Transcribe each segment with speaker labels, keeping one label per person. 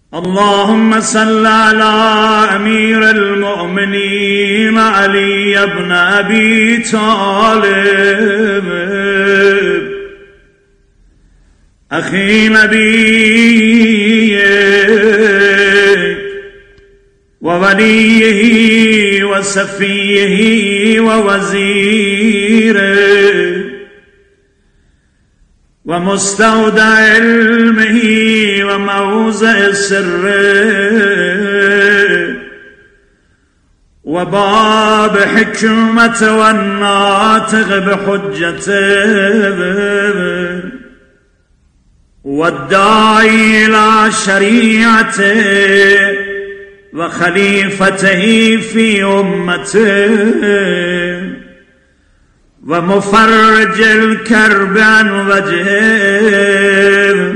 Speaker 1: اللهم صل على امير المؤمنين علي بن ابي طالب اخي نبيك ووليه وصفيه ووزيره ومستودع علمه وموضع سره وباب حكمته والناطق بحجته والداعي إلى شريعته وخليفته في أمته ومفرج الكرب عن وجهه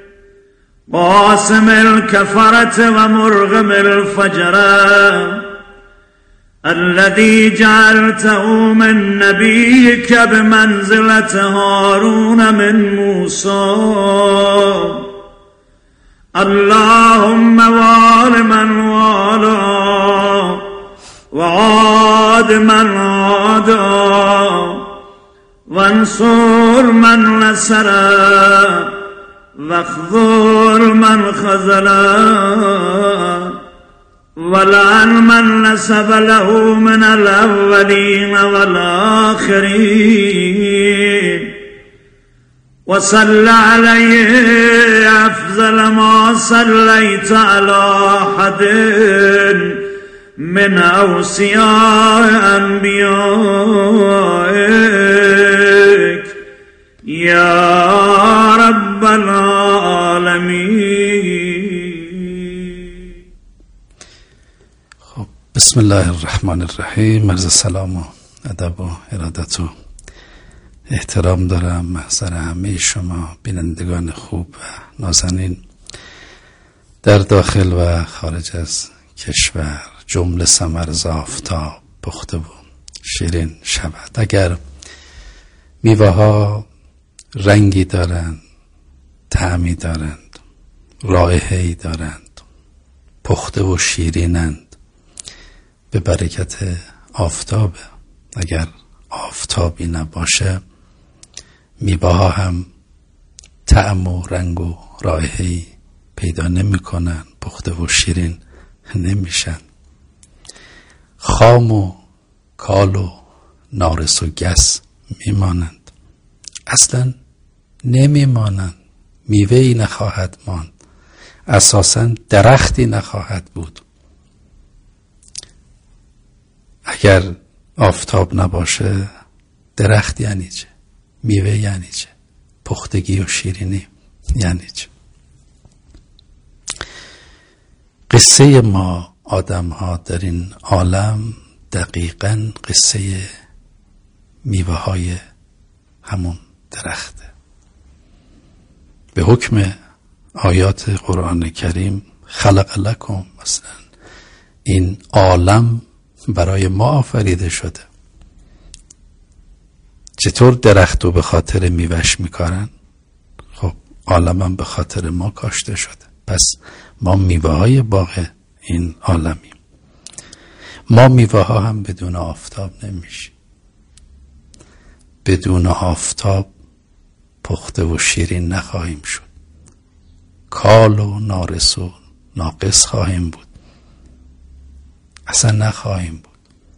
Speaker 1: قاسم الكفرة ومرغم الفجرة الذي جعلته من نبيك بمنزلة هارون من موسى اللهم وال من والاه وعاد من عاده وانصر من نصره واخذل من خذله ولعن من نسب له من الأولين والآخرين وصل عليه أفضل ما صليت على أحد من أوصياء أنبيائك يا رب العالمين.
Speaker 2: خب بسم الله الرحمن الرحیم. عرض سلام و ادب و ارادت و احترام دارم محضر همه شما بینندگان خوب و نازنین در داخل و خارج از کشور، جمله ثمر ز آفتاب پخته و شیرین شود. اگر میوه ها رنگی دارند، طعمی دارند، رایحه‌ای دارند، پخته و شیرینند، به برکت آفتاب. اگر آفتابی نباشه میوه ها هم طعم و رنگ و رایحه‌ای پیدا نمی کنن، پخته و شیرین نمیشن، خام و کال و نارس و گس میمانند، اصلا نمیمانند. میوه‌ای نخواهد ماند، اساسا درختی نخواهد بود. اگر آفتاب نباشه درخت یعنی چه؟ میوه یعنی چه؟ پختگی و شیرینی یعنی چه؟ قصه ما آدم ها در این عالم دقیقاً قصه میوه های همون درخته. به حکم آیات قرآن کریم خلق لکم، مثلا این عالم برای ما آفریده شده. چطور درخت رو به خاطر میوهش میکارن؟ خب عالم هم به خاطر ما کاشته شده، پس ما میوه های باغ این عالمیم. ما میوه ها هم بدون آفتاب نمیشیم. بدون آفتاب پخته و شیرین نخواهیم شد، کال و نارس و ناقص خواهیم بود، اصلا نخواهیم بود.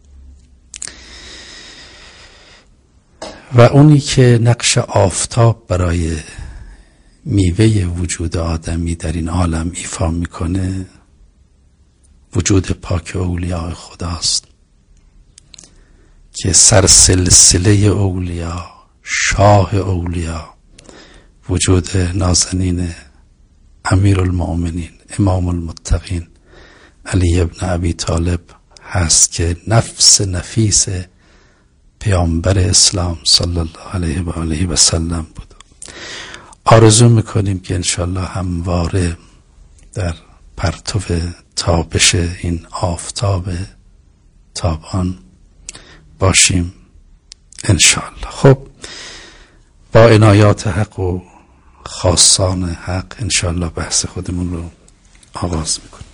Speaker 2: و اونی که نقش آفتاب برای میوه وجود آدمی در این عالم ایفا میکنه وجود پاک اولیاء خداست که سرسلسله اولیاء، شاه اولیاء، وجود نازنین امیر المؤمنین امام المتقین علی بن ابی طالب هست که نفس نفیس پیامبر اسلام صلی الله علیه و آله و سلم بود. آرزو میکنیم که انشالله همواره در پرتو تابش این آفتاب تابان باشیم انشالله. خب با عنایات حق و خاصان حق انشالله بحث خودمون رو آغاز میکنیم.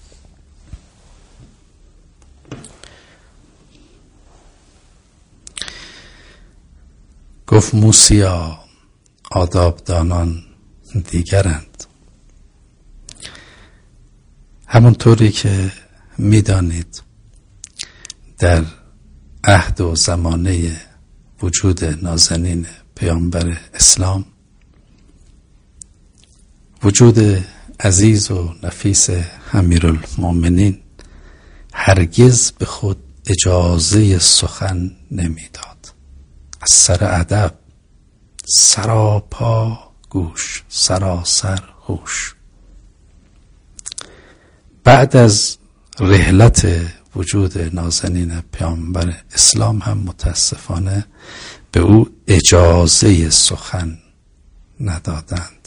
Speaker 2: گفت موسیا آدابدانان دیگرند. همونطوری که میدانید در عهد و زمانه وجود نازنین پیامبر اسلام، وجود عزیز و نفیس امیرالمؤمنین هرگز به خود اجازه سخن نمیداد. از سر ادب سراپا گوش، سراسر هوش. بعد از رحلت وجود نازنین پیامبر اسلام هم متاسفانه به او اجازه سخن ندادند.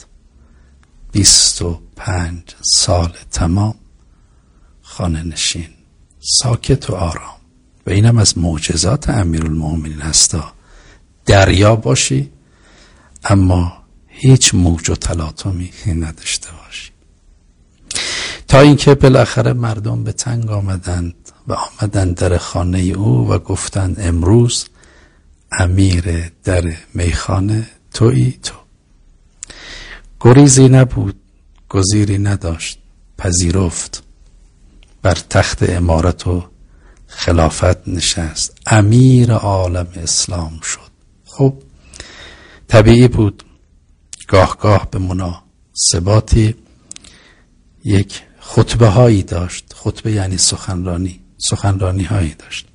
Speaker 2: 25 سال تمام خانه نشین، ساکت و آرام. و اینم از معجزات امیرالمؤمنین هستا. دریا باشی اما هیچ موج و تلاطمی نداشته باشی. تا اینکه بالاخره مردم به تنگ آمدند و آمدند در خانه او و گفتند امروز امیر در میخانه تویی تو. گریزی نبود، گزیری نداشت، پذیرفت. بر تخت امارت و خلافت نشست، امیر عالم اسلام شد. خب طبیعی بود گاه به مناسباتی یک خطبه هایی داشت. خطبه یعنی سخنرانی هایی داشت.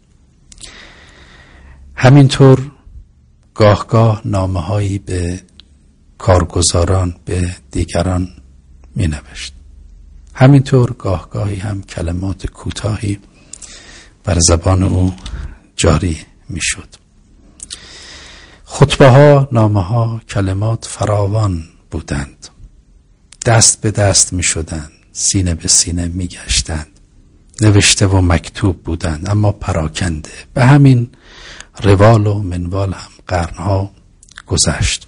Speaker 2: همینطور گاه نامه هایی به کارگزاران، به دیگران می نوشت. همینطور گاهی هم کلمات کوتاهی بر زبان او جاری می شد. خطبه ها، نامه ها، کلمات فراوان بودند. دست به دست می شدند، سینه به سینه می گشتند. نوشته و مکتوب بودند اما پراکنده. به همین روال و منوال هم قرنها گذشت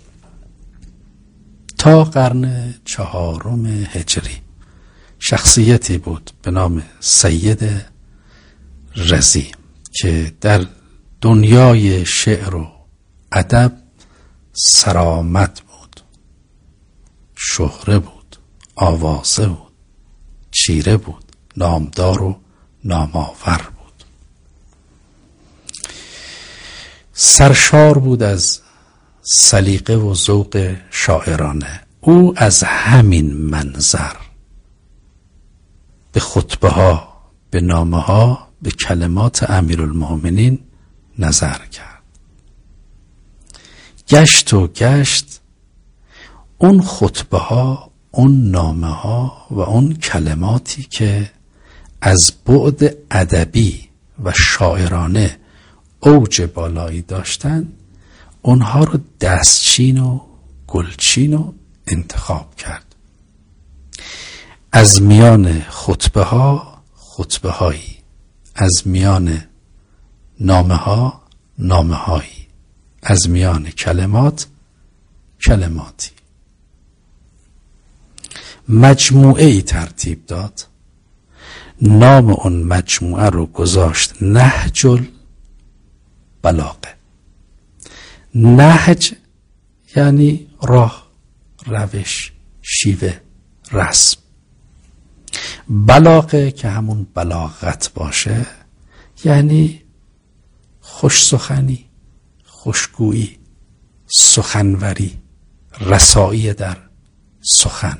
Speaker 2: تا قرن 4 هجری. شخصیتی بود به نام سید رضی که در دنیای شعر و ادب سرآمد بود، شهره بود، آوازه بود، چیره بود، نامدار و نامآور بود. سرشار بود از سلیقه و ذوق شاعرانه. او از همین منظر به خطبه ها، به نامه ها، به کلمات امیرالمؤمنین نظر کرد. گشت اون خطبه ها، اون نامه ها و اون کلماتی که از بعد ادبی و شاعرانه اوج بالایی داشتن، اونها رو دستچین و گلچین و انتخاب کرد. از میان خطبه ها خطبه هایی، از میان نامه ها نامه هایی، از میان کلمات کلماتی. مجموعه ای ترتیب داد. نام اون مجموعه رو گذاشت نهج البلاغه. نهج یعنی راه، روش، شیوه، رسم. بلاغه که همون بلاغت باشه یعنی خوش سخنی، خوشگویی، سخنوری، رسایی در سخن.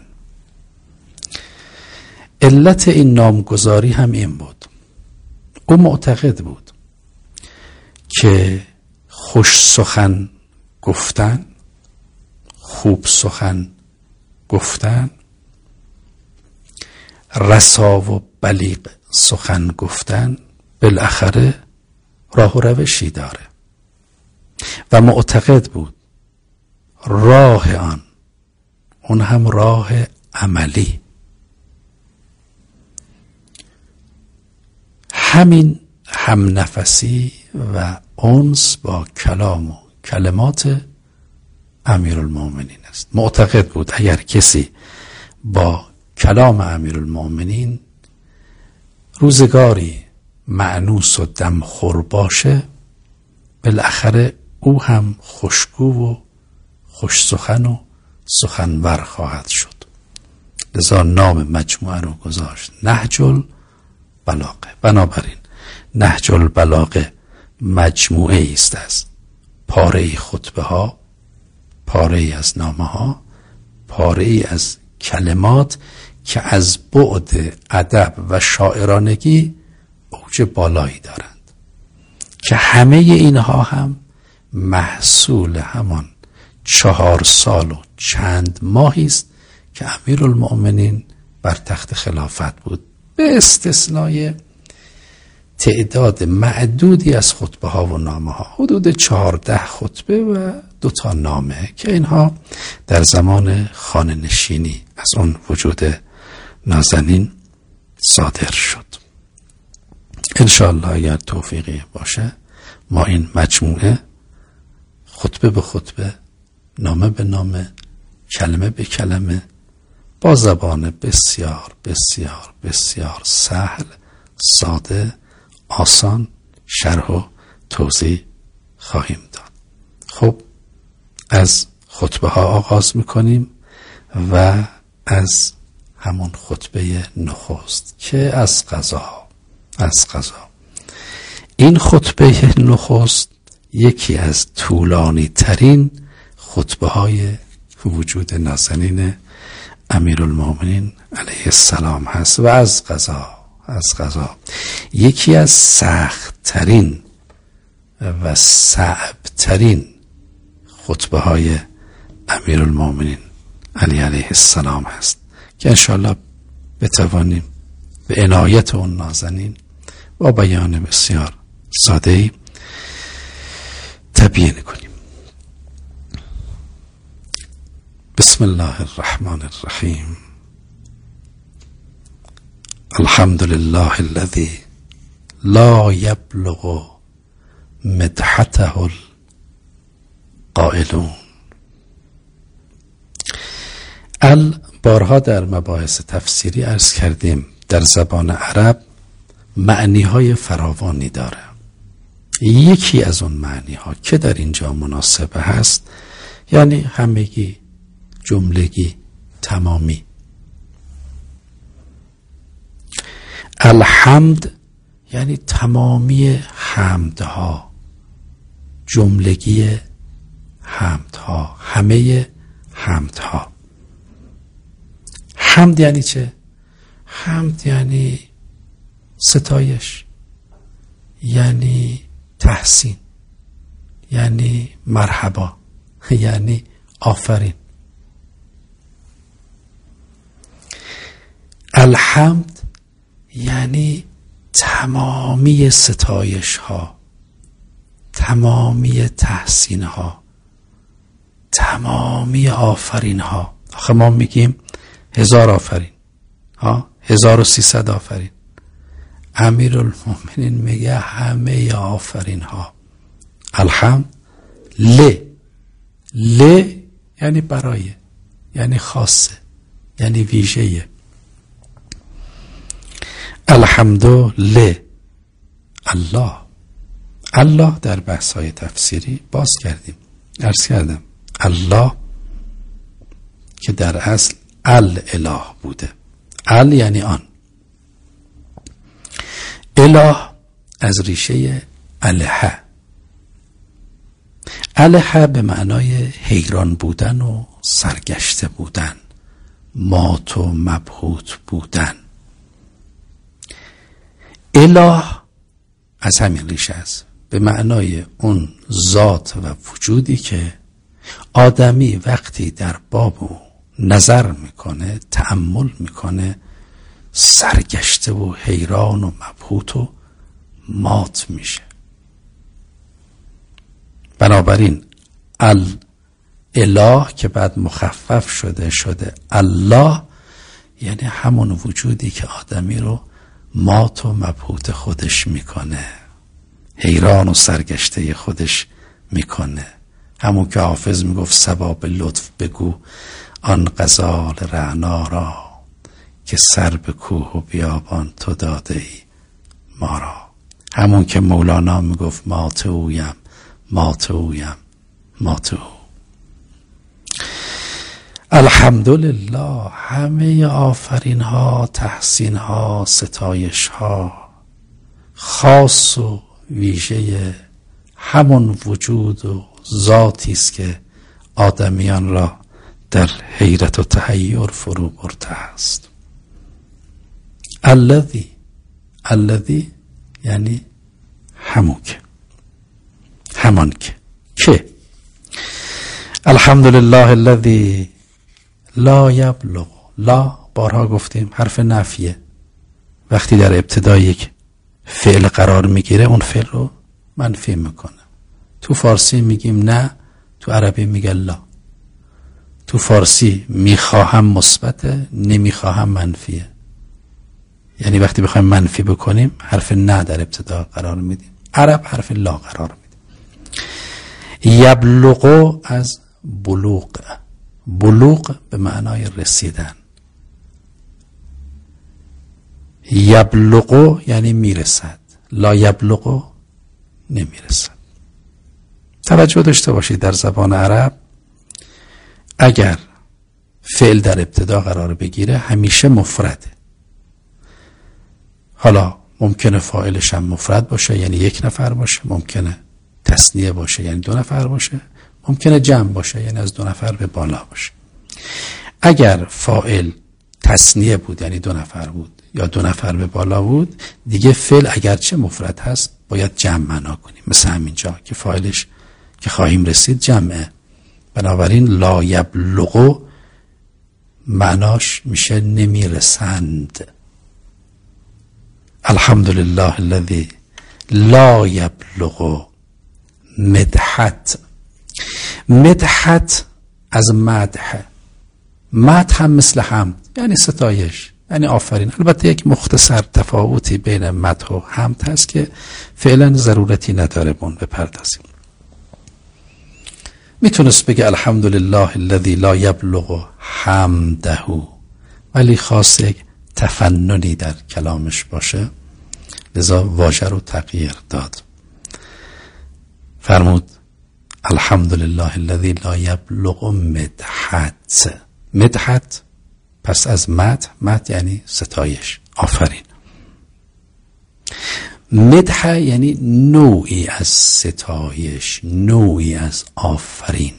Speaker 2: علت این نامگذاری هم این بود. او معتقد بود که خوش سخن گفتن، خوب سخن گفتن، رسا و بلیغ سخن گفتن بالاخره راه و روشی داره و معتقد بود راه اون هم راه عملی، همین هم نفسی و انس با کلام و کلمات امیرالمؤمنین است. معتقد بود اگر کسی با کلام امیرالمؤمنین روزگاری مأنوس و دمخور باشه، بالاخره او هم خوشگو و خوش سخن و سخنور خواهد شد. لذا نام مجموعه رو گذاشت نهج البلاغه. بنابراین نهج البلاغه مجموعه است از پاره خطبه ها، پاره از نامه ها، پاره از کلمات که از بعد ادب و شاعرانگی اوج بالایی دارند، که همه اینها هم محصول همان 4 سال و چند ماهی است که امیرالمؤمنین بر تخت خلافت بود، به استثنای تعداد معدودی از خطبه ها و نامه ها، حدود 14 خطبه و 2 تا نامه که اینها در زمان خانه نشینی از اون وجود نازنین صادر شد. انشاءالله اگر توفیقی باشه ما این مجموعه خطبه به خطبه، نامه به نامه، کلمه به کلمه، با زبان بسیار بسیار بسیار سهل، ساده، آسان شرح و توضیح خواهیم داد. خب از خطبه ها آغاز میکنیم و از همون خطبه نخست که از قضا این خطبه نخست یکی از طولانی ترین خطبه های وجود نازنین امیرالمؤمنین علیه السلام هست و از قضا یکی از سخت ترین و صعب ترین خطبه های امیرالمؤمنین علی علیه السلام هست که انشاءالله بتوانیم به عنایت اون نازنین با بیان بسیار ساده‌ای تبیین کنیم. بسم الله الرحمن الرحیم. الحمد لله الذي لا يبلغ مدحته القائلون. بارها در مباحث تفسیری عرض کردیم در زبان عرب معنی های فراوانی داره. یکی از اون معنی ها که در اینجا مناسبه هست یعنی همگی، جملگی، تمامی. الحمد یعنی تمامی حمدها، جملگی حمدها، همه حمدها. حمد یعنی چه؟ حمد یعنی ستایش، یعنی تحسین، یعنی مرحبا، یعنی آفرین. الحمد یعنی تمامی ستایش ها، تمامی تحسین ها، تمامی آفرین ها. آخه ما میگیم 1000 آفرین، 1300 آفرین. امیرالمؤمنین میگه همه آفرین ها. الحمد ل یعنی برای، یعنی خاصه، یعنی ویژه. الحمدلله. الله در بحث های تفسیری باز کردیم، عرض کردم الله که در اصل الاله بوده. یعنی آن. اله از ریشه اله به معنای حیران بودن و سرگشته بودن، مات و مبهوت بودن. اله از همین ریشه است، به معنای اون ذات و وجودی که آدمی وقتی در باب او نظر میکنه، تأمل میکنه، سرگشته و حیران و مبهوت و مات میشه. بنابراین الاله که بعد مخفف شده الله، یعنی همون وجودی که آدمی رو مات و مبهوت خودش میکنه، حیران و سرگشته خودش میکنه. همون که حافظ میگفت سباب لطف بگو آن غزال رعنا را، که سر به کوه و بیابان تو داده ای ما را. همون که مولانا میگفت مات اویم مات اویم مات او. الحمدلله، همه آفرین ها، تحسین ها، ستایش ها خاص و ویژه همون وجود و ذاتی است که آدمیان را در حیرت و تحیر فرو برده است. الذی یعنی همان که الحمدلله الذی لا یبلغ. لا بارها گفتیم حرف نفیه، وقتی در ابتدای یک فعل قرار میگیره اون فعل رو منفی میکنه. تو فارسی میگیم نه، تو عربی میگه لا. تو فارسی میخواهم مثبته، نمیخواهم منفیه. یعنی وقتی بخوایم منفی بکنیم حرف نه در ابتدا قرار میدیم، عرب حرف لا قرار میدیم. یبلغ از بلوغ به معنای رسیدن. یبلغ یعنی میرسد، لا یبلغ نمیرسد. توجه داشته باشید در زبان عرب اگر فعل در ابتدا قرار بگیره همیشه مفرده. حالا ممکنه فاعلش هم مفرد باشه یعنی یک نفر باشه، ممکنه تثنیه باشه یعنی دو نفر باشه، ممکنه جمع باشه یعنی از دو نفر به بالا باشه. اگر فاعل تثنیه بود یعنی دو نفر بود یا دو نفر به بالا بود، دیگه فعل اگرچه مفرد هست باید جمع معنا کنیم. مثل همینجا که فاعلش که خواهیم رسید جمعه، بنابراین لا یبلغ معناش میشه نمیرسند. الحمدلله الذی لا یبلغ. مدحت از مدح هم مثل حمد یعنی ستایش یعنی آفرین. البته یک مختصر تفاوتی بین مدح و حمد هست که فعلا ضرورتی نداره بون بپردازیم. میتونست بگه الحمدلله الذی لا یبلغ حمده، ولی خاص یک تفننی در کلامش باشه لذا واژه رو تغییر داد. فرمود الحمدلله الذی لا یبلغ مدحت پس از مدح یعنی ستایش، آفرین. مدح یعنی نوعی از ستایش، نوعی از آفرین.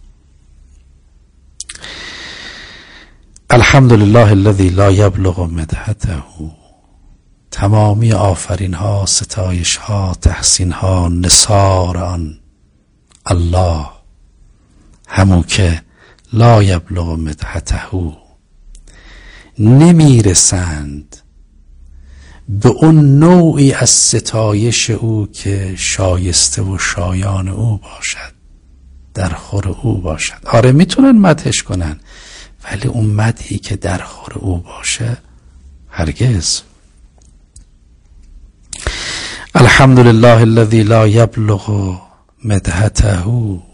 Speaker 2: الحمدلله الذی لا یبلغ مدحته. تمامی آفرین ها، ستایش ها، تحسین ها نثار آن الله، همون که لا یبلغ مدحته، نمیرسند به اون نوعی از ستایش او که شایسته و شایان او باشد، در خور او باشد. آره میتونن مدحش کنن، ولی اون مدحی که در خور او باشه هرگز. الحمدلله الذی لا یبلغ مدحته.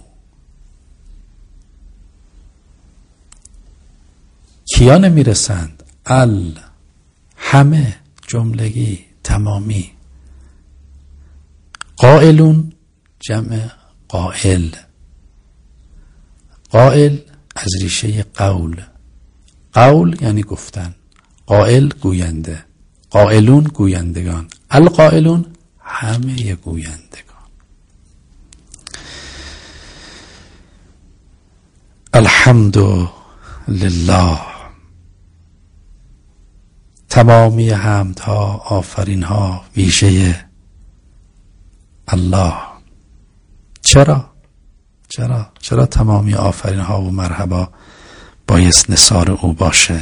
Speaker 2: کیا نمیرسند؟ همه، جملگی، تمامی. قائلون جمع قائل. قائل از ریشه قول یعنی گفتن، قائل گوینده، قائلون گویندگان، القائلون همه گویندگان. الحمدلله، تمامی حمدها، آفرینها ویژه الله. چرا تمامی آفرینها و مرحبا بایست نثار او باشه؟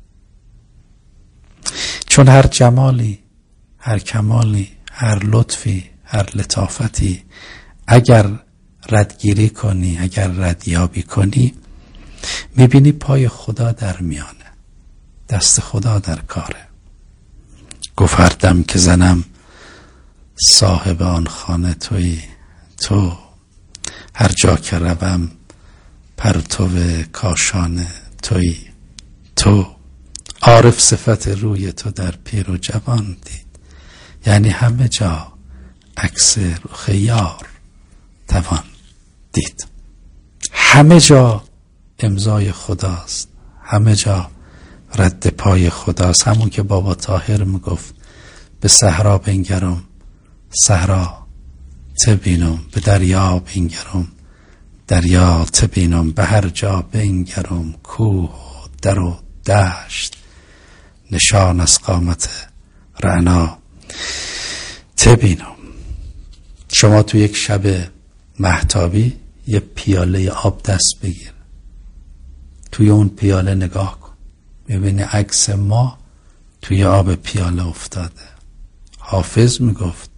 Speaker 2: چون هر جمالی، هر کمالی، هر لطفی، هر لطافتی اگر ردگیری کنی، اگر ردیابی کنی، میبینی پای خدا در میانه، دست خدا در کاره. گفت هر دم که زنم صاحب آن خانه تویی، تو هر جا که روم پرتو کاشانه تویی، تو عارف صفت روی تو در پیر و جوان دید. یعنی همه جا عکس رخ یار توان دید. همه جا امضای خداست، همه جا رد پای خداست. همون که بابا طاهر میگفت به صحرا بنگرم صحرا تبینم، به دریا بنگرم دریا تبینم، به هر جا بنگرم کوه و در و دشت نشان از قامت رعنا تبینم. شما تو یک شب مهتابی یه پیاله آب دست بگیر، توی اون پیاله نگاه کن، ببینی عکس ما توی آب پیاله افتاده. حافظ میگفت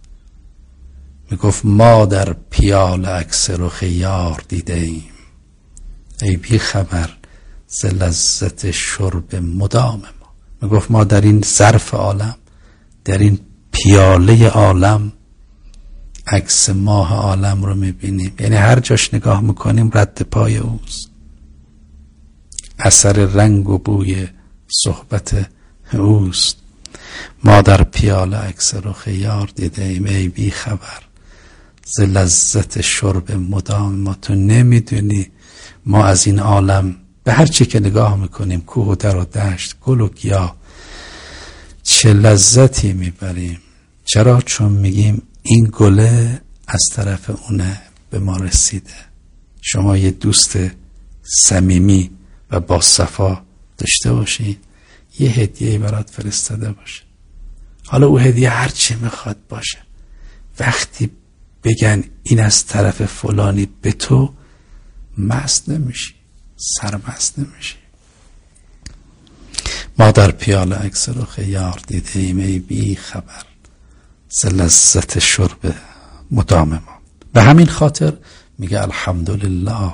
Speaker 2: ما در پیاله عکس رخ یار دیده ایم، ای بی خبر ز لذت شرب مدام ما. میگفت ما در این ظرف عالم، در این پیاله عالم عکس ماه عالم رو میبینیم. یعنی هر جاش نگاه میکنیم رد پای اوست، اثر رنگ و بوی صحبت اوست. ما در پیاله عکس رخ یار دیده ایم، ای بی خبر ز لذت شرب مدام ما. تو نمیدونی ما از این عالم به هر چی که نگاه میکنیم، کوه و در و دشت، گل و گیاه، چه لذتی میبریم. چرا؟ چون میگیم این گله از طرف اونه به ما رسیده. شما یه دوست صمیمی و با صفا داشته باشین، یه هدیه برات فرستاده باشه، حالا او هدیه هر چی میخواد باشه، وقتی بگن این از طرف فلانی، به تو مست نمیشی، سرمست نمیشی. ما در پیاله عکس رخ یار دیده ایم، ای بی خبر ز لذت شرب مدام ما. به همین خاطر میگه الحمدلله،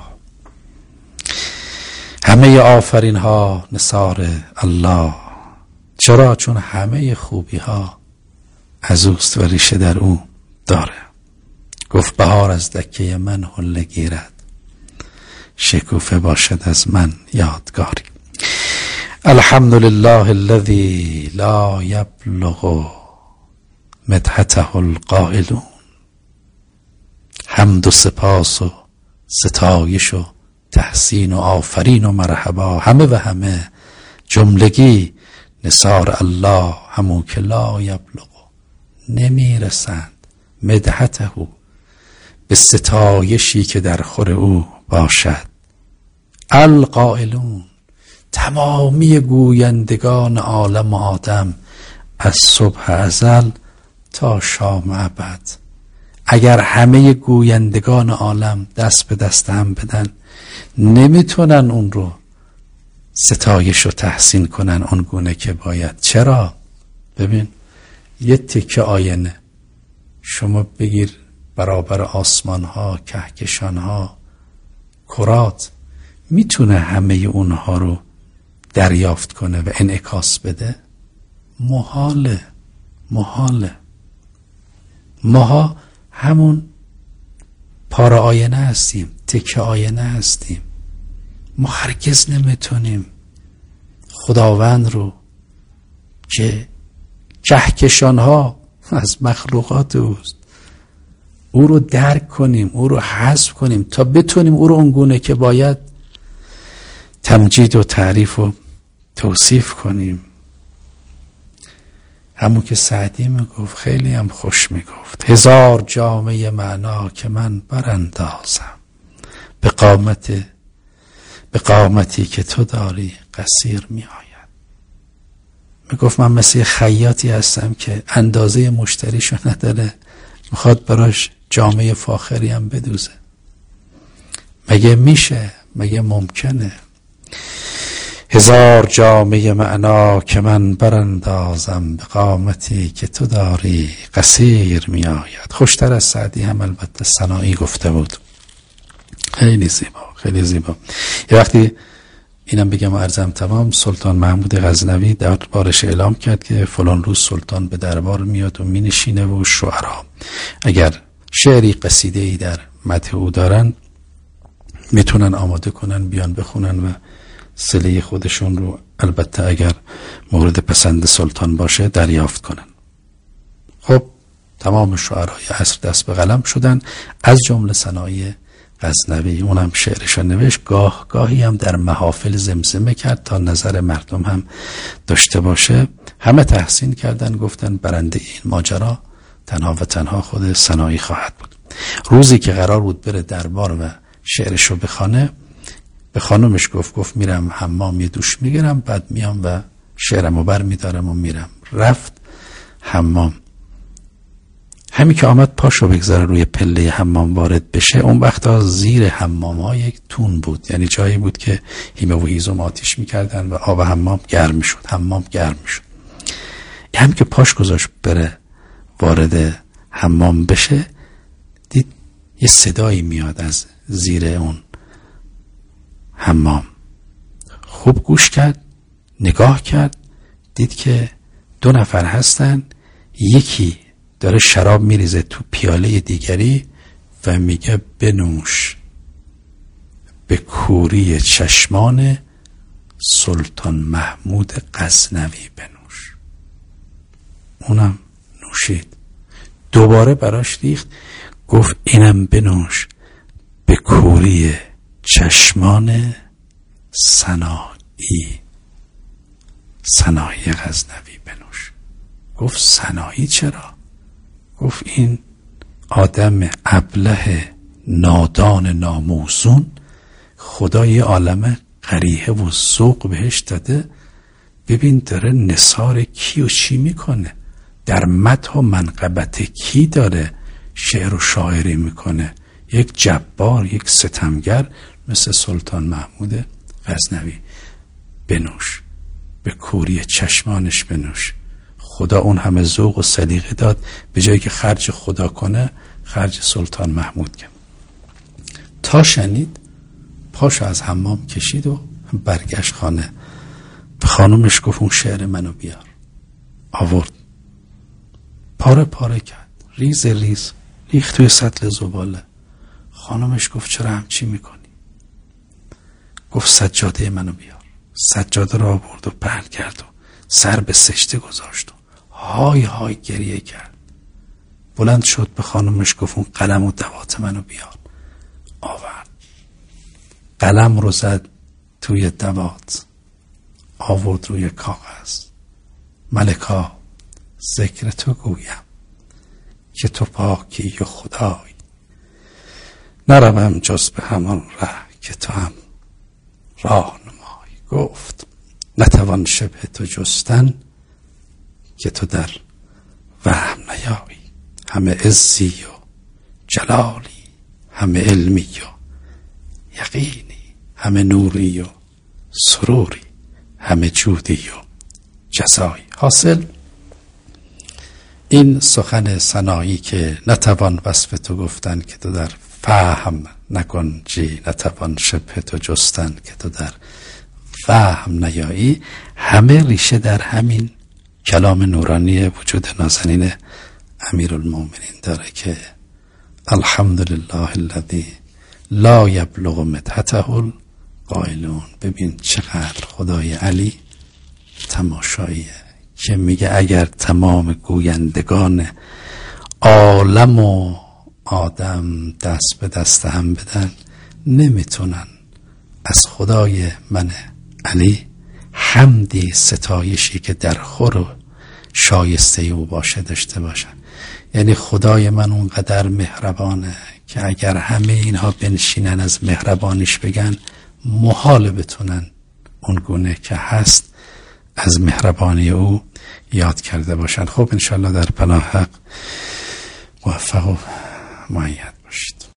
Speaker 2: همه آفرین ها نثار الله. چرا؟ چون همه خوبی ها از اوست و ریشه در او داره. گفت بهار از دکه من حله گیرد، شکوفه باشد از من یادگاری. الحمدلله الذی لا یبلغ مدحته القائلون. حمد و سپاس و ستایش و تحسین و آفرین و مرحبا، همه و همه جملگی نثار الله، همون که لا یبلغ، نمیرسند، مدحته، به ستایشی که در خور او باشد. القائلون، تمامی گویندگان عالم آدم از صبح ازل تا شام ابد. اگر همه گویندگان عالم دست به دست هم بدن، نمیتونن اون رو ستایش و تحسین کنن اون گونه که باید. چرا؟ ببین یه تکه آینه شما بگیر برابر آسمان ها، کهکشان ها، کرات، میتونه همه اونها رو دریافت کنه و انعکاس بده؟ محاله. ماها همون پاره آینه هستیم، تکه آینه هستیم. ما هرگز نمیتونیم خداوند رو که کهکشان ها از مخلوقات اوست، او رو درک کنیم، او رو حذف کنیم تا بتونیم او رو اونگونه که باید تمجید و تعریف و توصیف کنیم. همون که سعدی میگفت، خیلی هم خوش میگفت، هزار جامه معنا که من براندازم، به قامتی که تو داری قصیر میآید. میگفت من مثل خیاطی هستم که اندازه مشتریشو نداره، میخواد براش جامه فاخری هم بدوزه. مگه میشه؟ مگه ممکنه؟ هزار جامه معنا که من براندازم، به قامتی که تو داری قصیر می آید. خوشتر از سعدی هم البته سنایی گفته بود. خیلی زیبا، خیلی زیبا. یه وقتی اینم بگم و عرضم تمام، سلطان محمود غزنوی در بارش اعلام کرد که فلان روز سلطان به دربار میاد و می نشینه و شعرا اگر شعری قصیده‌ای در مدح او دارن میتونن آماده کنن، بیان بخونن و صله خودشون رو البته اگر مورد پسند سلطان باشه دریافت کنن. خب تمام شعرهای عصر دست به قلم شدن، از جمله سنایی غزنوی. اونم شعرش نوشت، گاهی هم در محافل زمزمه کرد تا نظر مردم هم داشته باشه. همه تحسین کردن، گفتن برنده این ماجرا تنها و تنها خود سنایی خواهد بود. روزی که قرار بود بره دربار و شعرشو بخونه، به خانومش گفت میرم حمام یه دوش میگیرم، بعد میام و شعرمو بر میدارم و میرم. رفت حمام. همین که آمد پاشو بگذاره روی پله حمام وارد بشه، اون وقتا زیر حمام ها یک تون بود، یعنی جایی بود که هیمه و هیزم آتیش میکردن و آب حمام گرم میشد. حمام گرم میشد. همین که پاش گذاشت بره وارد حمام بشه، دید یه صدایی میاد از زیر اون حمام. خوب گوش کرد، نگاه کرد، دید که 2 نفر هستن. یکی داره شراب میریزه تو پیاله دیگری و میگه بنوش، به کوری چشمان سلطان محمود غزنوی بنوش. اونم نوشید. دوباره براش ریخت، گفت اینم بنوش، به کوری چشمان سنایی غزنوی بنوش. گفت سنایی چرا؟ گفت این آدم ابله نادان ناموزون خدای عالم قریحه و ذوق بهش داده، ببین داره نثار کی و چی میکنه، در مدح و منقبت کی داره شعر و شاعری میکنه. یک جبار، یک ستمگر مثل سلطان محمود غزنوی. بنوش، به کوری چشمانش بنوش. خدا اون همه ذوق و سلیقه داد، به جایی که خرج خدا کنه خرج سلطان محمود کرد. تا شنید پاشو از حمام کشید و برگشت خانه. به خانومش گفت اون شعر منو بیار. آورد، پاره پاره کرد، ریز ریز ریخت توی سطل زباله. خانومش گفت چرا همچی میکنی؟ گفت سجاده منو بیار. سجاده را آورد و پهن کرد و سر به سجده گذاشت و های های گریه کرد. بلند شد، به خانومش گفت اون قلم و دوات منو بیار. آورد، قلم رو زد توی دوات، آورد روی کاغذ. ملکا ذکر تو گویم که تو پاکی و خدای، نروم جز به همان ره که تو هم راهنمای. گفت نتوان شبه تو جستن که تو در وهم نیایی. همه عزی و جلالی، همه علمی و یقینی، همه نوری و سروری، همه جودی و جزایی. حاصل این سخن سنایی که نتوان وصف تو گفتن که تو در فهم نکن جی، نتوان شبه تو جستن که تو در فهم نیایی، همه ریشه در همین کلام نورانی وجود نازنین امیرالمومنین داره که الحمدلله الذی لا یبلغ مدحته القائلون. ببین چقدر خدای علی تماشاییه که میگه اگر تمام گویندگان عالم و آدم دست به دست هم بدن، نمیتونن از خدای من علی حمدی، ستایشی که در خور و شایسته او باشه داشته باشن. یعنی خدای من اونقدر مهربانه که اگر همه اینها بنشینن از مهربانیش بگن، محال بتونن اون گونه که هست از مهربانی او یاد کرده باشن. خب انشالله در پناه حق موفق و مؤید باشید.